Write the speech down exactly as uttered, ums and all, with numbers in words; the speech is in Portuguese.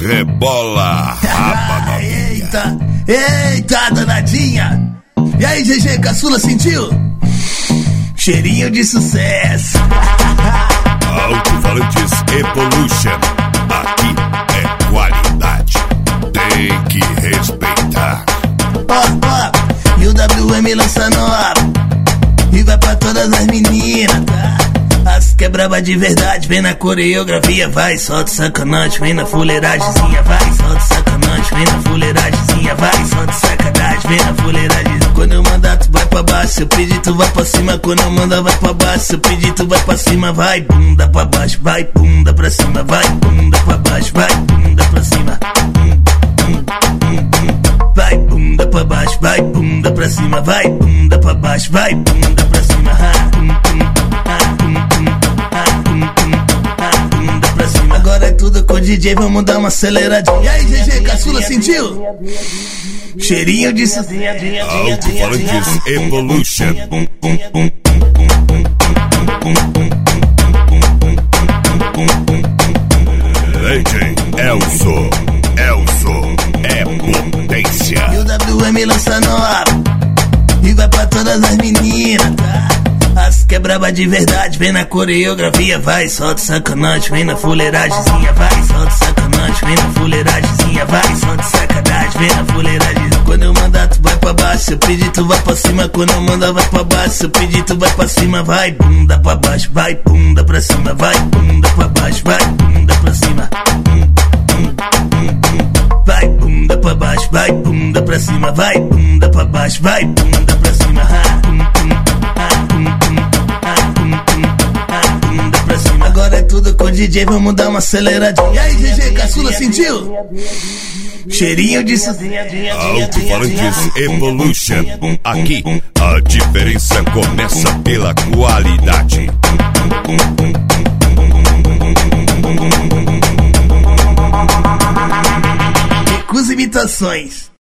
Rebola, raba novinha. Eita, eita, danadinha. E aí, G G, caçula, sentiu? Cheirinho de sucesso. Alto-falantes Evolution. Aqui é qualidade. Tem que respeitar. Ó, ó, e o W M lança nova. E vai pra todas as meninas, tá? As que é braba de verdade, vem na coreografia, vai, solta sacanagem, vem na fuleiragemzinha, vai, solta sacanagem, vem na fuleiragemzinha, vai, solta sacanagem, vem na fuleiragem. Quando eu mandar tu vai pra baixo, se eu pedir tu vai pra cima, quando eu mandar vai pra baixo, se eu pedir tu vai pra cima, vai, bunda pra baixo, vai, bunda pra cima, vai, bunda pra baixo, vai, bunda pra cima. Vai, bunda pra baixo, vai, bunda pra cima, vai, bunda pra baixo, vai, bunda pra cima. Bunda pra cima. Agora é tudo com o D J, vamos dar uma aceleradinha. E aí, G G, caçula, sentiu? Cheirinho de sucesso. Alto-falantes Evolution. D J Elso, Elso é potência. E o W M lança nova. E vai pra todas as meninas, tá? As que é braba de verdade, vem na coreografia, vai, solta sacanagem, vem na fuleiragemzinha, vai, solta sacanagem, vem na fuleiragemzinha, vai, solta sacanagem, vem na fuleiragem. Quando eu mandar tu vai pra baixo, se eu pedir tu vai pra cima, quando eu mandar vai pra baixo, se eu pedir tu vai pra cima, vai, bunda pra baixo, vai, bunda pra cima, vai, bunda pra baixo, vai, bunda pra cima. Vai, bunda pra baixo, vai, bunda pra cima, vai, bunda pra baixo, vai, bunda pra cima. Bunda pra cima. Agora é tudo com o D J, vamos dar uma aceleradinha. E aí, G G, caçula, sentiu? Cheirinho de sucesso. Alto-falantes Evolution. Aqui a diferença começa pela qualidade. Recusa imitações.